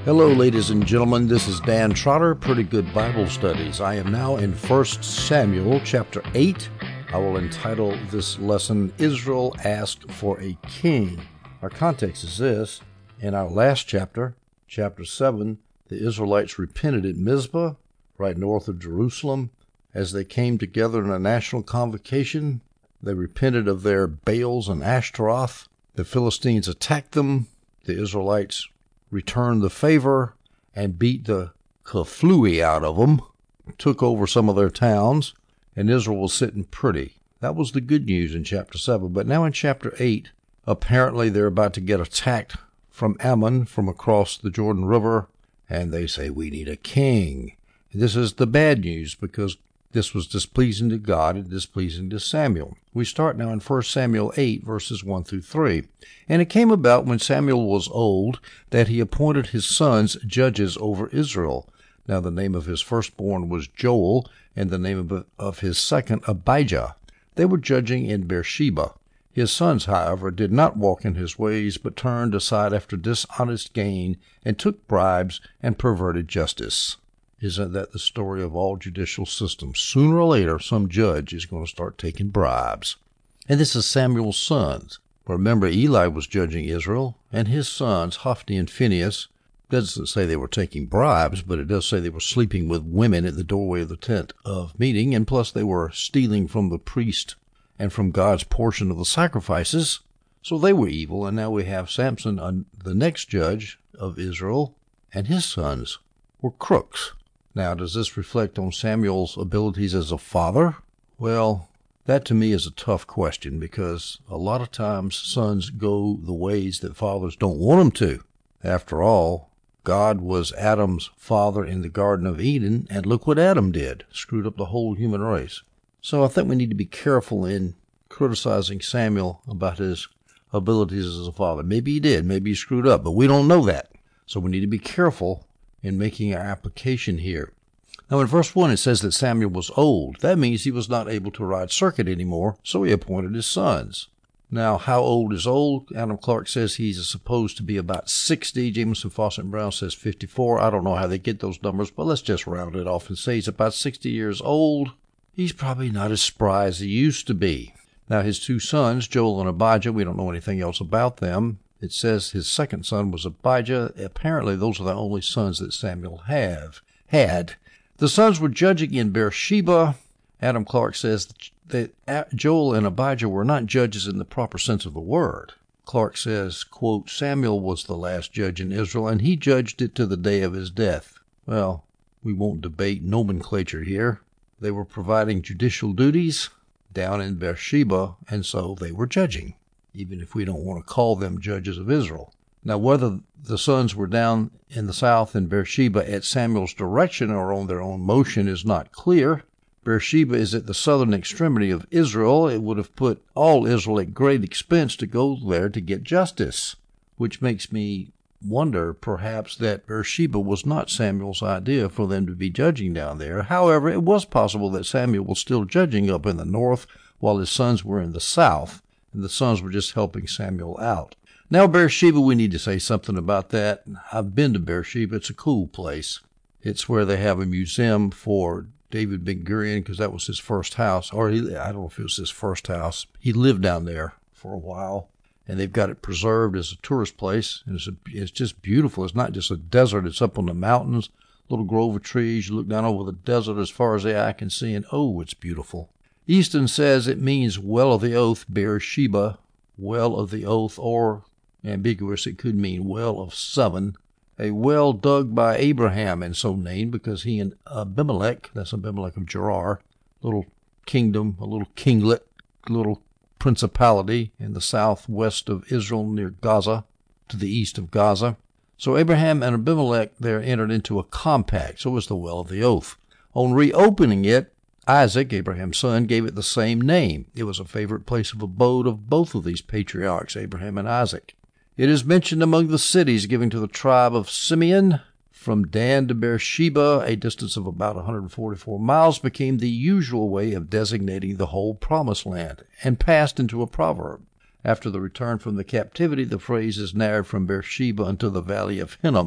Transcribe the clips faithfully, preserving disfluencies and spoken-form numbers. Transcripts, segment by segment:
Hello, ladies and gentlemen. This is Dan Trotter, Pretty Good Bible Studies. I am now in First Samuel chapter eight. I will entitle this lesson, Israel Asked for a King. Our context is this. In our last chapter, chapter seven, the Israelites repented at Mizpah, right north of Jerusalem. As they came together in a national convocation, they repented of their Baals and Ashtaroth. The Philistines attacked them. The Israelites returned the favor and beat the kaflooey out of them, took over some of their towns, and Israel was sitting pretty. That was the good news in chapter seven. But now in chapter eight, apparently they're about to get attacked from Ammon from across the Jordan River, and they say, we need a king. This is the bad news because this was displeasing to God and displeasing to Samuel. We start now in First Samuel eight, verses one through three. And it came about when Samuel was old that he appointed his sons judges over Israel. Now the name of his firstborn was Joel, and the name of, of his second Abijah. They were judging in Beersheba. His sons, however, did not walk in his ways, but turned aside after dishonest gain, and took bribes and perverted justice. Isn't that the story of all judicial systems? Sooner or later, some judge is going to start taking bribes. And this is Samuel's sons. Remember, Eli was judging Israel, and his sons, Hophni and Phinehas, doesn't say they were taking bribes, but it does say they were sleeping with women at the doorway of the tent of meeting, and plus they were stealing from the priest and from God's portion of the sacrifices. So they were evil, and now we have Samson, the next judge of Israel, and his sons were crooks. Now, does this reflect on Samuel's abilities as a father? Well, that to me is a tough question because a lot of times sons go the ways that fathers don't want them to. After all, God was Adam's father in the Garden of Eden, and look what Adam did, screwed up the whole human race. So I think we need to be careful in criticizing Samuel about his abilities as a father. Maybe he did, maybe he screwed up, but we don't know that. So we need to be careful in making our application here. Now in verse one it says that Samuel was old. That means he was not able to ride circuit anymore, so he appointed his sons. Now how old is old? Adam Clark says he's supposed to be about sixty. Jameson, Fawcett, and Brown says fifty-four. I don't know how they get those numbers, but let's just round it off and say he's about sixty years old. He's probably not as spry as he used to be. Now his two sons, Joel and Abijah, we don't know anything else about them. It says his second son was Abijah. Apparently, those are the only sons that Samuel have had. The sons were judging in Beersheba. Adam Clark says that Joel and Abijah were not judges in the proper sense of the word. Clark says, quote, Samuel was the last judge in Israel, and he judged it to the day of his death. Well, we won't debate nomenclature here. They were providing judicial duties down in Beersheba, and so they were judging, even if we don't want to call them judges of Israel. Now, whether the sons were down in the south in Beersheba at Samuel's direction or on their own motion is not clear. Beersheba is at the southern extremity of Israel. It would have put all Israel at great expense to go there to get justice, which makes me wonder perhaps that Beersheba was not Samuel's idea for them to be judging down there. However, it was possible that Samuel was still judging up in the north while his sons were in the south, and the sons were just helping Samuel out. Now, Beersheba, we need to say something about that. I've been to Beersheba. It's a cool place. It's where they have a museum for David Ben-Gurion because that was his first house. Or he, I don't know if it was his first house. He lived down there for a while, and they've got it preserved as a tourist place. And it's, a, it's just beautiful. It's not just a desert. It's up on the mountains, little grove of trees. You look down over the desert as far as the eye can see, and oh, it's beautiful. Easton says it means well of the oath, Beersheba, well of the oath, or ambiguous, it could mean well of seven. A well dug by Abraham and so named because he and Abimelech, that's Abimelech of Gerar, little kingdom, a little kinglet, little principality in the southwest of Israel near Gaza, to the east of Gaza. So Abraham and Abimelech there entered into a compact, so it was the well of the oath. On reopening it, Isaac, Abraham's son, gave it the same name. It was a favorite place of abode of both of these patriarchs, Abraham and Isaac. It is mentioned among the cities given to the tribe of Simeon. From Dan to Beersheba, a distance of about one hundred forty-four miles, became the usual way of designating the whole promised land, and passed into a proverb. After the return from the captivity, the phrase is narrowed from Beersheba unto the valley of Hinnom,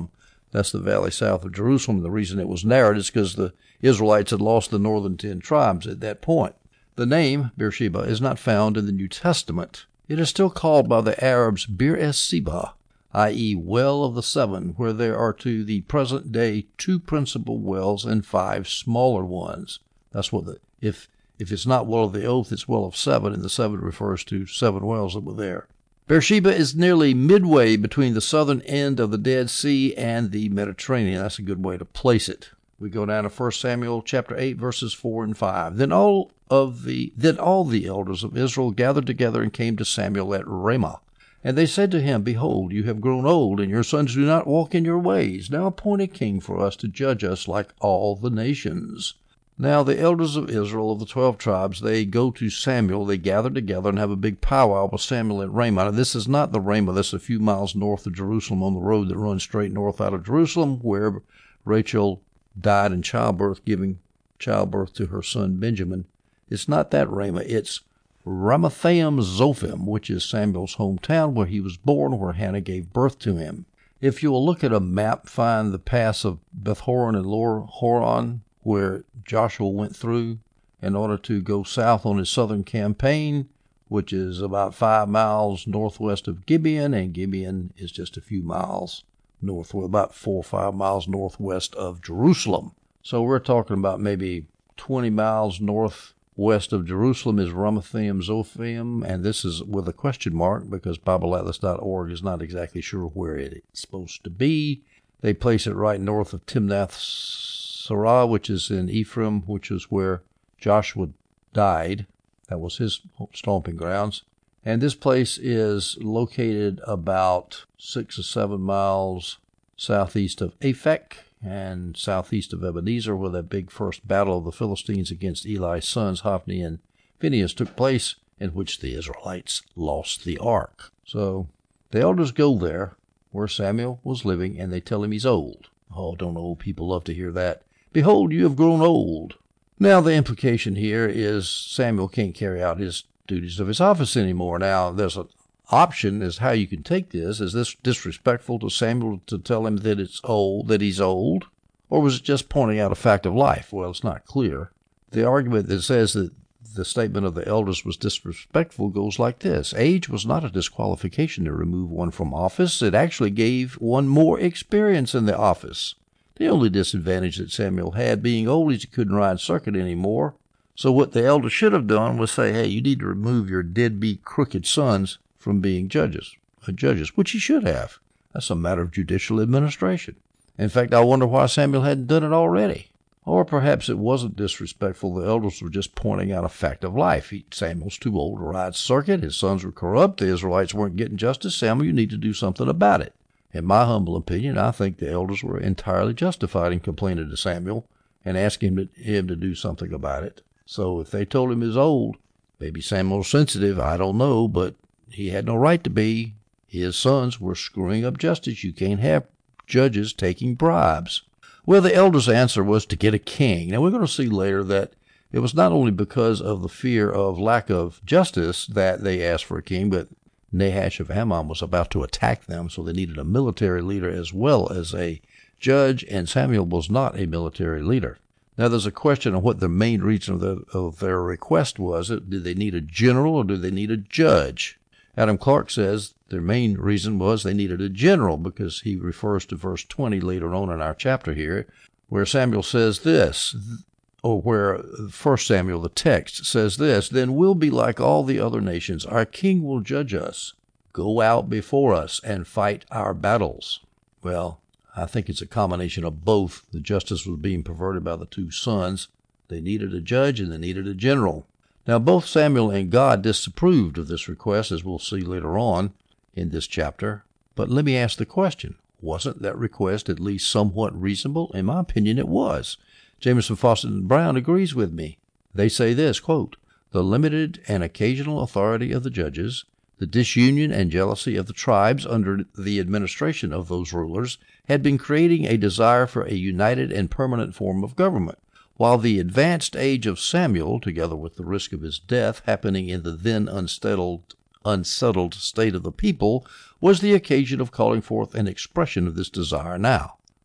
That's the valley south of Jerusalem. The reason it was narrowed is because the Israelites had lost the northern ten tribes at that point. The name Beersheba is not found in the New Testament. It is still called by the Arabs Bir-es-Seba, that is, well of the seven, where there are to the present day two principal wells and five smaller ones. That's what the, if if it's not well of the oath, it's well of seven, and the seven refers to seven wells that were there. Beersheba is nearly midway between the southern end of the Dead Sea and the Mediterranean. That's a good way to place it. We go down to First Samuel chapter eight, verses four and five. Then all of the then all the elders of Israel gathered together and came to Samuel at Ramah. And they said to him, Behold, you have grown old, and your sons do not walk in your ways. Now appoint a king for us to judge us like all the nations. Now the elders of Israel of the twelve tribes, they go to Samuel. They gather together and have a big powwow with Samuel at Ramah. Now this is not the Ramah that's a few miles north of Jerusalem on the road that runs straight north out of Jerusalem, where Rachel died in childbirth, giving childbirth to her son Benjamin. It's not that Ramah. It's Ramathaim Zophim, which is Samuel's hometown, where he was born, where Hannah gave birth to him. If you will look at a map, find the pass of Beth-horon and Lower Horon, where Joshua went through in order to go south on his southern campaign, which is about five miles northwest of Gibeon, and Gibeon is just a few miles north, about four or five miles northwest of Jerusalem. So we're talking about maybe twenty miles northwest of Jerusalem is Ramathaim Zophim, and this is with a question mark because Bible Atlas dot org is not exactly sure where it's supposed to be. They place it right north of Timnath-Serah, which is in Ephraim, which is where Joshua died. That was his stomping grounds. And this place is located about six or seven miles southeast of Aphek and southeast of Ebenezer, where that big first battle of the Philistines against Eli's sons, Hophni and Phinehas, took place, in which the Israelites lost the ark. So the elders go there, where Samuel was living, and they tell him he's old. Oh, don't old people love to hear that? Behold, you have grown old. Now, the implication here is Samuel can't carry out his duties of his office anymore. Now, there's an option as how you can take this. Is this disrespectful to Samuel to tell him that it's old, that he's old? Or was it just pointing out a fact of life? Well, it's not clear. The argument that says that the statement of the elders was disrespectful goes like this. Age was not a disqualification to remove one from office. It actually gave one more experience in the office. The only disadvantage that Samuel had being old is he couldn't ride circuit anymore. So what the elders should have done was say, hey, you need to remove your deadbeat crooked sons from being judges, uh, judges, which he should have. That's a matter of judicial administration. In fact, I wonder why Samuel hadn't done it already. Or perhaps it wasn't disrespectful. The elders were just pointing out a fact of life. He, Samuel's too old to ride circuit. His sons were corrupt. The Israelites weren't getting justice. Samuel, you need to do something about it. In my humble opinion, I think the elders were entirely justified in complaining to Samuel and asking him to, him to do something about it. So if they told him he's old, maybe Samuel's sensitive, I don't know, but he had no right to be. His sons were screwing up justice. You can't have judges taking bribes. Well, the elders' answer was to get a king. Now, we're going to see later that it was not only because of the fear of lack of justice that they asked for a king, but Nahash of Ammon was about to attack them, so they needed a military leader as well as a judge, and Samuel was not a military leader. Now, there's a question of what the main reason of, the, of their request was. Did they need a general or did they need a judge? Adam Clark says their main reason was they needed a general, because he refers to verse twenty later on in our chapter here, where Samuel says this, or where First Samuel, the text, says this, Then we'll be like all the other nations. Our king will judge us. Go out before us and fight our battles. Well, I think it's a combination of both. The justice was being perverted by the two sons. They needed a judge and they needed a general. Now, both Samuel and God disapproved of this request, as we'll see later on in this chapter. But let me ask the question, wasn't that request at least somewhat reasonable? In my opinion, it was. Jameson, Fawcett, and Brown agrees with me. They say this, quote, The limited and occasional authority of the judges, the disunion and jealousy of the tribes under the administration of those rulers, had been creating a desire for a united and permanent form of government, while the advanced age of Samuel, together with the risk of his death happening in the then unsettled, unsettled state of the people, was the occasion of calling forth an expression of this desire now.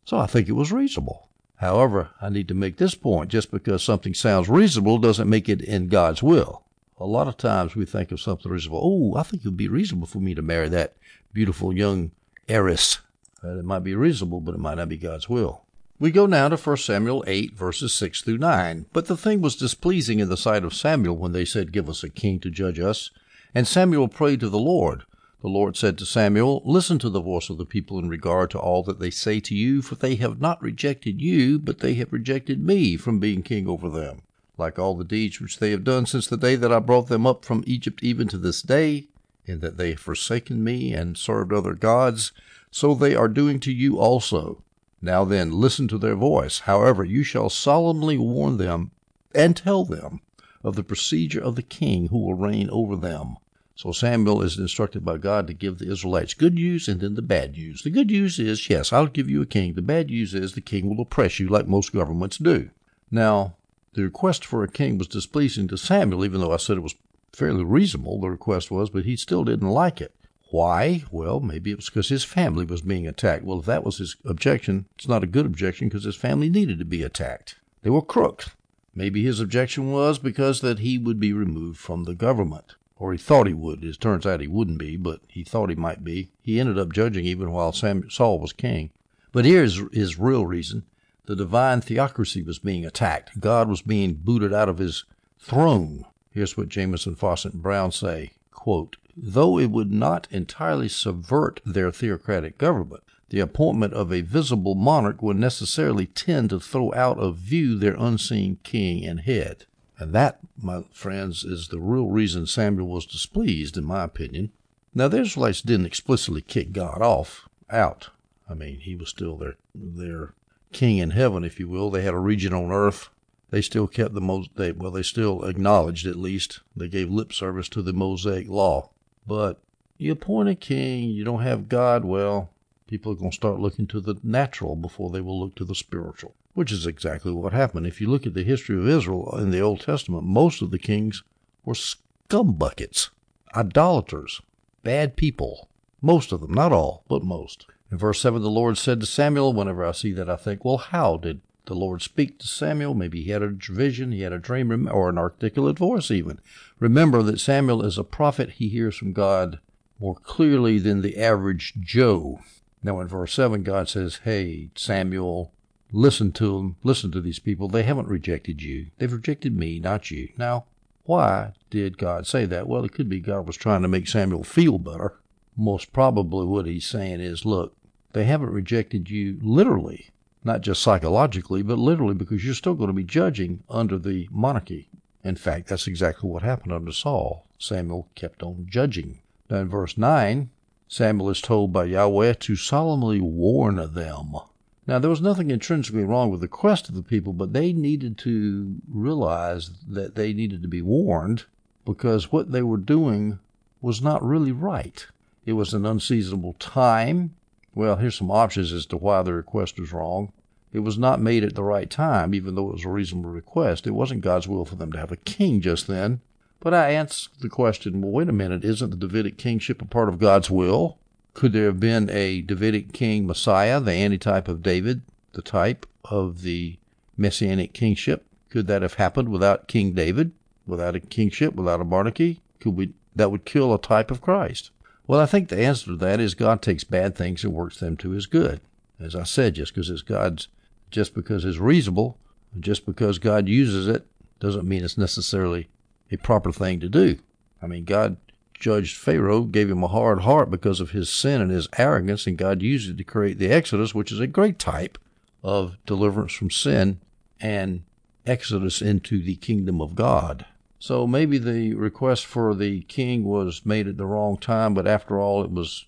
So I think it was reasonable. However, I need to make this point. Just because something sounds reasonable doesn't make it in God's will. A lot of times we think of something reasonable. Oh, I think it would be reasonable for me to marry that beautiful young heiress. Uh, it might be reasonable, but it might not be God's will. We go now to First Samuel eight, verses six through nine. But the thing was displeasing in the sight of Samuel when they said, "Give us a king to judge us." And Samuel prayed to the Lord. The Lord said to Samuel, "Listen to the voice of the people in regard to all that they say to you, for they have not rejected you, but they have rejected me from being king over them. Like all the deeds which they have done since the day that I brought them up from Egypt even to this day, in that they have forsaken me and served other gods, so they are doing to you also. Now then, listen to their voice. However, you shall solemnly warn them and tell them of the procedure of the king who will reign over them." So Samuel is instructed by God to give the Israelites good news and then the bad news. The good news is, yes, I'll give you a king. The bad news is the king will oppress you like most governments do. Now, the request for a king was displeasing to Samuel, even though I said it was fairly reasonable, the request was, but he still didn't like it. Why? Well, maybe it was because his family was being attacked. Well, if that was his objection, it's not a good objection because his family needed to be attacked. They were crooks. Maybe his objection was because that he would be removed from the government. Or he thought he would. It turns out he wouldn't be, but he thought he might be. He ended up judging even while Sam, Saul was king. But here's his real reason. The divine theocracy was being attacked. God was being booted out of his throne. Here's what Jamieson, Fawcett, and Brown say, quote, "Though it would not entirely subvert their theocratic government, the appointment of a visible monarch would necessarily tend to throw out of view their unseen king and head." And that, my friends, is the real reason Samuel was displeased, in my opinion. Now, the Israelites didn't explicitly kick God off, out. I mean, he was still their, their king in heaven, if you will. They had a region on earth. They still kept the, Mos- they, well, they still acknowledged, at least, they gave lip service to the Mosaic law. But you appoint a king, you don't have God, well, people are going to start looking to the natural before they will look to the spiritual, which is exactly what happened. If you look at the history of Israel in the Old Testament, most of the kings were scumbuckets, idolaters, bad people. Most of them, not all, but most. In verse seven, the Lord said to Samuel, whenever I see that, I think, well, how did the Lord speak to Samuel? Maybe he had a vision, he had a dream, or an articulate voice even. Remember that Samuel is a prophet. He hears from God more clearly than the average Joe. Now in verse seven, God says, "Hey, Samuel, listen to them. Listen to these people. They haven't rejected you. They've rejected me, not you." Now, why did God say that? Well, it could be God was trying to make Samuel feel better. Most probably what he's saying is, look, they haven't rejected you literally, not just psychologically, but literally, because you're still going to be judging under the monarchy. In fact, that's exactly what happened under Saul. Samuel kept on judging. Now in verse nine, Samuel is told by Yahweh to solemnly warn them. Now, there was nothing intrinsically wrong with the request of the people, but they needed to realize that they needed to be warned because what they were doing was not really right. It was an unseasonable time. Well, here's some options as to why the request was wrong. It was not made at the right time, even though it was a reasonable request. It wasn't God's will for them to have a king just then. But I asked the question, well, wait a minute, isn't the Davidic kingship a part of God's will? Could there have been a Davidic king Messiah, the antitype of David, the type of the Messianic kingship? Could that have happened without King David, without a kingship, without a monarchy? Could we? That would kill a type of Christ. Well, I think the answer to that is God takes bad things and works them to his good. As I said, just because it's God's, just because it's reasonable, just because God uses it, doesn't mean it's necessarily a proper thing to do. I mean, God judged Pharaoh, gave him a hard heart because of his sin and his arrogance, and God used it to create the Exodus, which is a great type of deliverance from sin and exodus into the kingdom of God. So maybe the request for the king was made at the wrong time, but after all, it was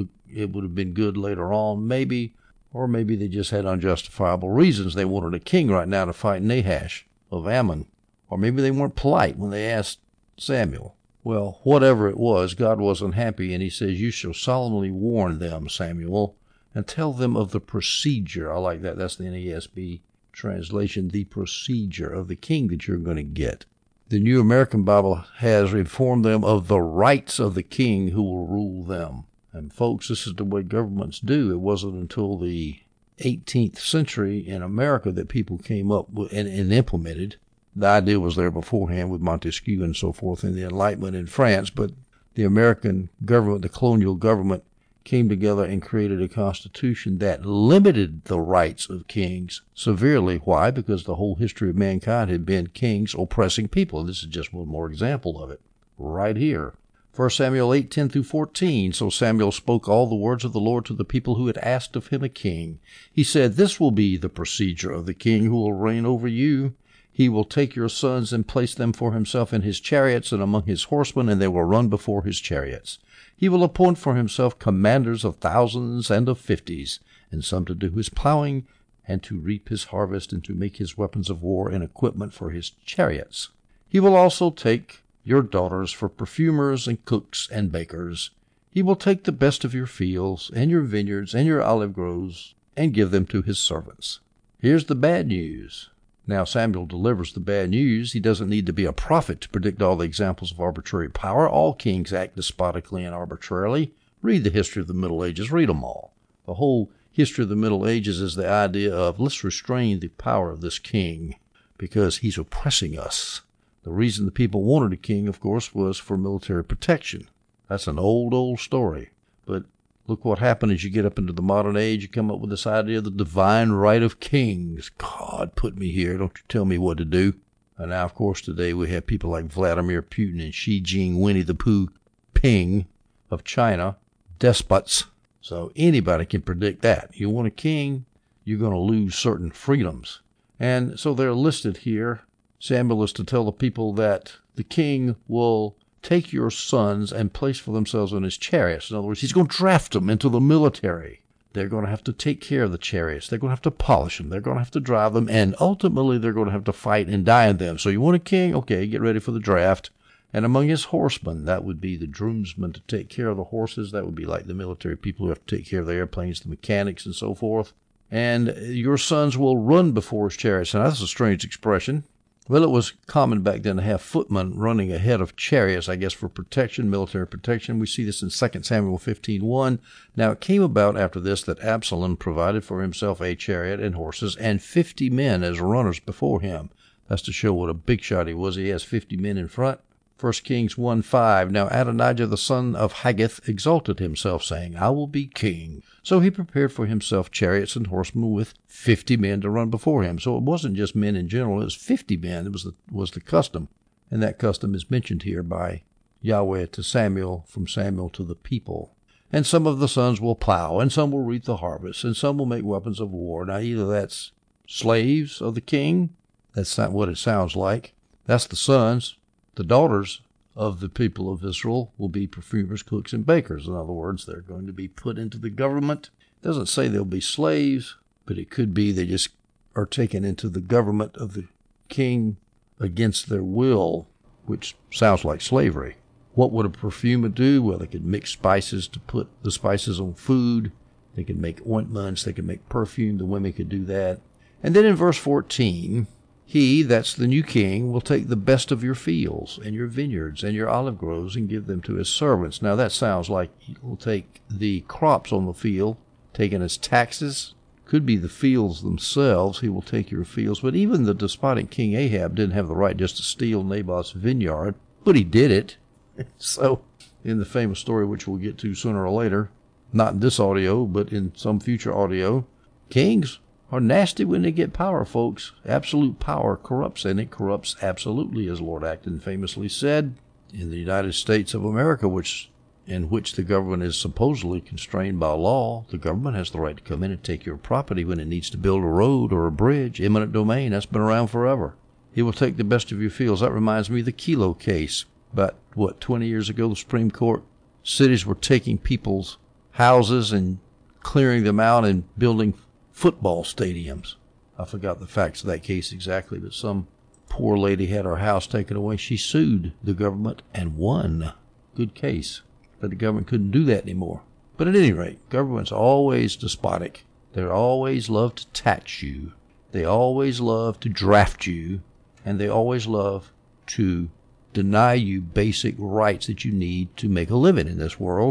it would have been good later on, maybe, or maybe they just had unjustifiable reasons. They wanted a king right now to fight Nahash of Ammon, or maybe they weren't polite when they asked Samuel. Well, whatever it was, God wasn't happy, and he says, "You shall solemnly warn them, Samuel, and tell them of the procedure." I like that. That's the N A S B translation, the procedure of the king that you're going to get. The New American Bible has informed them of the rights of the king who will rule them. And folks, this is the way governments do. It wasn't until the eighteenth century in America that people came up with and, and implemented. The idea was there beforehand with Montesquieu and so forth in the Enlightenment in France, but the American government, the colonial government, came together and created a constitution that limited the rights of kings severely. Why? Because the whole history of mankind had been kings oppressing people. This is just one more example of it right here. First Samuel eight, ten through fourteen. So Samuel spoke all the words of the Lord to the people who had asked of him a king. He said, "This will be the procedure of the king who will reign over you. He will take your sons and place them for himself in his chariots and among his horsemen, and they will run before his chariots. He will appoint for himself commanders of thousands and of fifties, and some to do his plowing, and to reap his harvest, and to make his weapons of war and equipment for his chariots. He will also take your daughters for perfumers and cooks and bakers. He will take the best of your fields and your vineyards and your olive groves and give them to his servants." Here's the bad news. Now Samuel delivers the bad news. He doesn't need to be a prophet to predict all the examples of arbitrary power. All kings act despotically and arbitrarily. Read the history of the Middle Ages. Read them all. The whole history of the Middle Ages is the idea of let's restrain the power of this king because he's oppressing us. The reason the people wanted a king, of course, was for military protection. That's an old, old story. But look what happened as you get up into the modern age. You come up with this idea of the divine right of kings. God put me here. Don't you tell me what to do. And now, of course, today we have people like Vladimir Putin and Xi Jinping, Winnie the Pooh, Ping of China, despots. So anybody can predict that. You want a king, you're going to lose certain freedoms. And so they're listed here. Samuel is to tell the people that the king will take your sons and place for themselves on his chariots. In other words, he's going to draft them into the military. They're going to have to take care of the chariots. They're going to have to polish them. They're going to have to drive them. And ultimately, they're going to have to fight and die in them. So you want a king? Okay, get ready for the draft. And among his horsemen, that would be the groomsmen to take care of the horses. That would be like the military people who have to take care of the airplanes, the mechanics, and so forth. And your sons will run before his chariots. Now, that's a strange expression. Well, it was common back then to have footmen running ahead of chariots, I guess, for protection, military protection. We see this in Second Samuel fifteen one. Now, it came about after this that Absalom provided for himself a chariot and horses and fifty men as runners before him. That's to show what a big shot he was. He has fifty men in front. First Kings one five. Now Adonijah the son of Haggith exalted himself, saying, "I will be king." So he prepared for himself chariots and horsemen with fifty men to run before him. So it wasn't just men in general, it was fifty men. It was the, was the custom. And that custom is mentioned here by Yahweh to Samuel, from Samuel to the people. And some of the sons will plow, and some will reap the harvest, and some will make weapons of war. Now either that's slaves of the king, that's not what it sounds like. That's the sons. The daughters of the people of Israel will be perfumers, cooks, and bakers. In other words, they're going to be put into the government. It doesn't say they'll be slaves, but it could be they just are taken into the government of the king against their will, which sounds like slavery. What would a perfumer do? Well, they could mix spices to put the spices on food. They could make ointments. They could make perfume. The women could do that. And then in verse fourteen... He, that's the new king, will take the best of your fields and your vineyards and your olive groves and give them to his servants. Now that sounds like he will take the crops on the field, taken as taxes. Could be the fields themselves. He will take your fields. But even the despotic King Ahab didn't have the right just to steal Naboth's vineyard, but he did it. So in the famous story, which we'll get to sooner or later, not in this audio, but in some future audio, kings are nasty when they get power, folks. Absolute power corrupts, and it corrupts absolutely, as Lord Acton famously said. In the United States of America, which in which the government is supposedly constrained by law, the government has the right to come in and take your property when it needs to build a road or a bridge. Eminent domain, that's been around forever. He will take the best of your fields. That reminds me of the Kelo case. About, what, twenty years ago, the Supreme Court, cities were taking people's houses and clearing them out and building football stadiums. I forgot the facts of that case exactly, but some poor lady had her house taken away. She sued the government and won. Good case. But the government couldn't do that anymore. But at any rate, governments are always despotic. They always love to tax you. They always love to draft you. And they always love to deny you basic rights that you need to make a living in this world.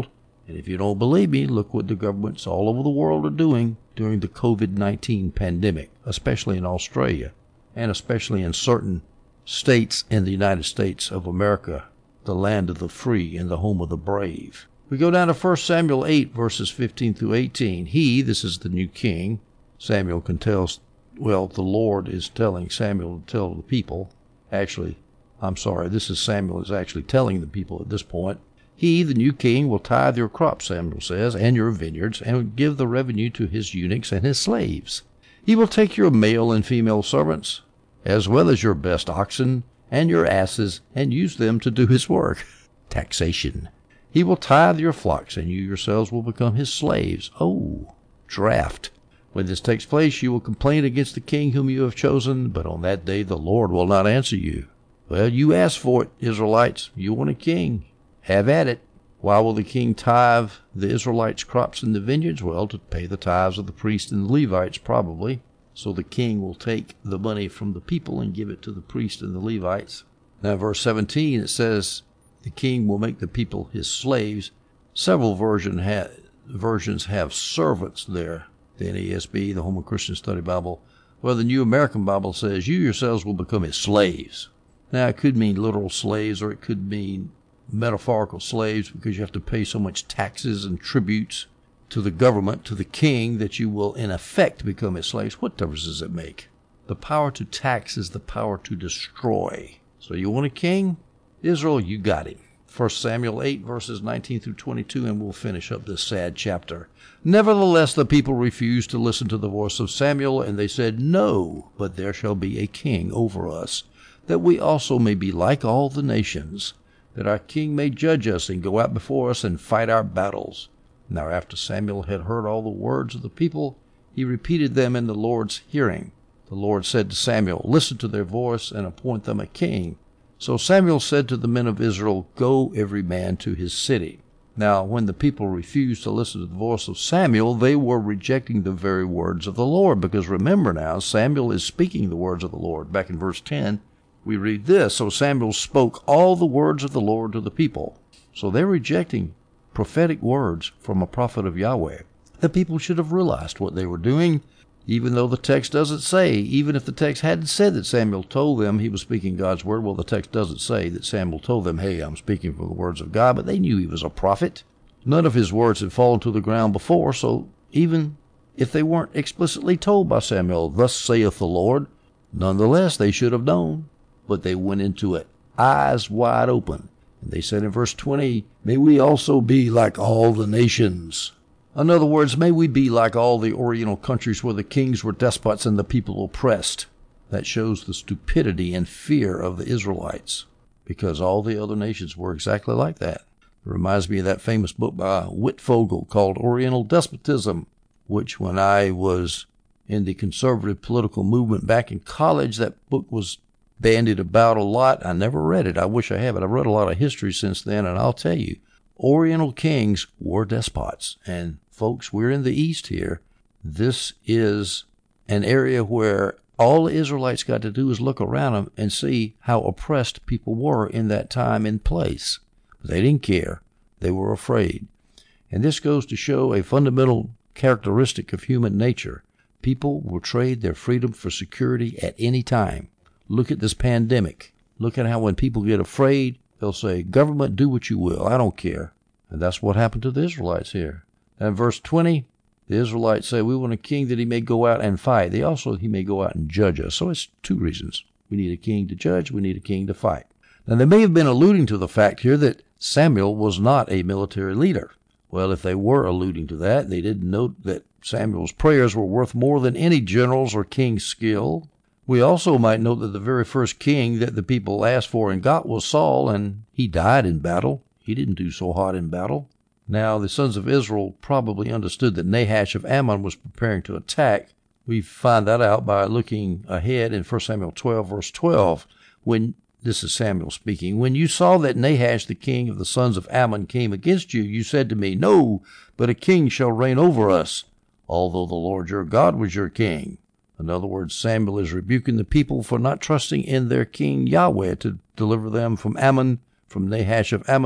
And if you don't believe me, look what the governments all over the world are doing during the COVID nineteen pandemic, especially in Australia, and especially in certain states in the United States of America, the land of the free and the home of the brave. We go down to First Samuel eight, verses fifteen through eighteen. He, this is the new king, Samuel can tell, well, the Lord is telling Samuel to tell the people. Actually, I'm sorry, this is Samuel is actually telling the people at this point. He, the new king, will tithe your crops, Samuel says, and your vineyards, and will give the revenue to his eunuchs and his slaves. He will take your male and female servants, as well as your best oxen and your asses, and use them to do his work. Taxation. He will tithe your flocks, and you yourselves will become his slaves. Oh, draft. When this takes place, you will complain against the king whom you have chosen, but on that day the Lord will not answer you. Well, you asked for it, Israelites. You want a king. Have at it. Why will the king tithe the Israelites' crops in the vineyards? Well, to pay the tithes of the priests and the Levites, probably. So the king will take the money from the people and give it to the priests and the Levites. Now, verse seventeen, it says, the king will make the people his slaves. Several version ha- versions have servants there. The N A S B, the Holman Christian Study Bible. Well, the New American Bible says, you yourselves will become his slaves. Now, it could mean literal slaves, or it could mean metaphorical slaves, because you have to pay so much taxes and tributes to the government, to the king, that you will in effect become his slaves. What difference does it make? The power to tax is the power to destroy. So you want a king? Israel, you got him. First Samuel eight, verses nineteen through twenty-two, and we'll finish up this sad chapter. Nevertheless, the people refused to listen to the voice of Samuel, and they said, no, but there shall be a king over us, that we also may be like all the nations, that our king may judge us and go out before us and fight our battles. Now after Samuel had heard all the words of the people, he repeated them in the Lord's hearing. The Lord said to Samuel, listen to their voice and appoint them a king. So Samuel said to the men of Israel, go every man to his city. Now when the people refused to listen to the voice of Samuel, they were rejecting the very words of the Lord. Because remember now, Samuel is speaking the words of the Lord. Back in verse ten, we read this, so Samuel spoke all the words of the Lord to the people. So they're rejecting prophetic words from a prophet of Yahweh. The people should have realized what they were doing, even though the text doesn't say, even if the text hadn't said that Samuel told them he was speaking God's word. Well, the text doesn't say that Samuel told them, hey, I'm speaking from the words of God, but they knew he was a prophet. None of his words had fallen to the ground before, so even if they weren't explicitly told by Samuel, thus saith the Lord, nonetheless they should have known. But they went into it, eyes wide open. And they said in verse twenty, may we also be like all the nations. In other words, may we be like all the Oriental countries where the kings were despots and the people oppressed. That shows the stupidity and fear of the Israelites, because all the other nations were exactly like that. It reminds me of that famous book by Wittfogel called Oriental Despotism, which when I was in the conservative political movement back in college, that book was bandied about a lot. I never read it. I wish I had, but I've read a lot of history since then, and I'll tell you, Oriental kings were despots. And folks, we're in the East here. This is an area where all the Israelites got to do is look around them and see how oppressed people were in that time and place. But they didn't care. They were afraid. And this goes to show a fundamental characteristic of human nature. People will trade their freedom for security at any time. Look at this pandemic. Look at how when people get afraid, they'll say, government, do what you will. I don't care. And that's what happened to the Israelites here. And verse twenty, the Israelites say, we want a king that he may go out and fight. They also, he may go out and judge us. So it's two reasons. We need a king to judge. We need a king to fight. Now, they may have been alluding to the fact here that Samuel was not a military leader. Well, if they were alluding to that, they didn't note that Samuel's prayers were worth more than any general's or king's skill. We also might note that the very first king that the people asked for and got was Saul, and he died in battle. He didn't do so hot in battle. Now, the sons of Israel probably understood that Nahash of Ammon was preparing to attack. We find that out by looking ahead in First Samuel twelve, verse twelve. When, this is Samuel speaking, when you saw that Nahash, the king of the sons of Ammon, came against you, you said to me, no, but a king shall reign over us, although the Lord your God was your king. In other words, Samuel is rebuking the people for not trusting in their king Yahweh to deliver them from Ammon, from Nahash of Ammon.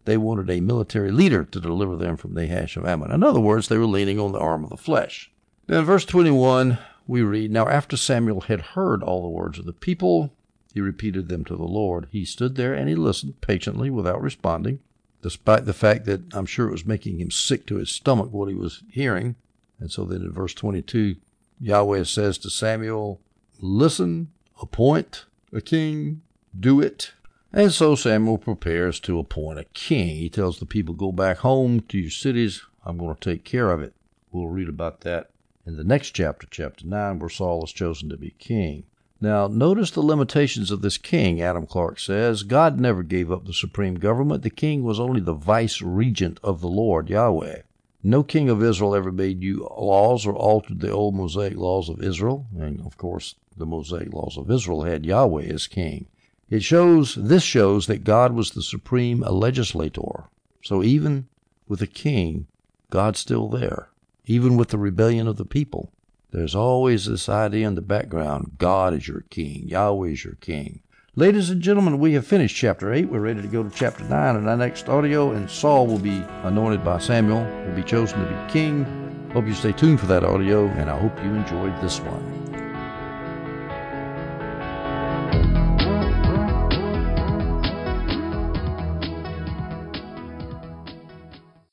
They wanted a military leader to deliver them from the Nahash of Ammon. In other words, they were leaning on the arm of the flesh. Then in verse twenty-one, we read, Now after Samuel had heard all the words of the people, he repeated them to the Lord. He stood there and he listened patiently without responding, despite the fact that I'm sure it was making him sick to his stomach what he was hearing. And so then in verse twenty-two, Yahweh says to Samuel, Listen, appoint a king, do it. And so Samuel prepares to appoint a king. He tells the people, go back home to your cities. I'm going to take care of it. We'll read about that in the next chapter, chapter nine, where Saul is chosen to be king. Now, notice the limitations of this king, Adam Clarke says. God never gave up the supreme government. The king was only the vice-regent of the Lord, Yahweh. No king of Israel ever made new laws or altered the old Mosaic laws of Israel. And, of course, the Mosaic laws of Israel had Yahweh as king. It shows, this shows that God was the supreme legislator. So even with a king, God's still there. Even with the rebellion of the people, there's always this idea in the background, God is your king, Yahweh is your king. Ladies and gentlemen, we have finished chapter eight. We're ready to go to chapter nine in our next audio, and Saul will be anointed by Samuel, will be chosen to be king. Hope you stay tuned for that audio, and I hope you enjoyed this one.